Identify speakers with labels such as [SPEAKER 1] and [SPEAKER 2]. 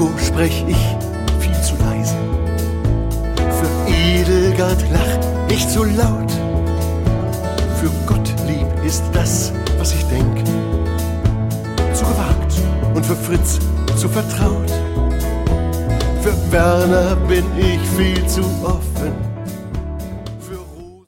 [SPEAKER 1] Otto sprech ich viel zu leise. Für Edelgard lach ich zu laut. Für Gottlieb ist das, was ich denk, zu gewagt und für Fritz zu vertraut. Für Werner bin ich viel zu offen.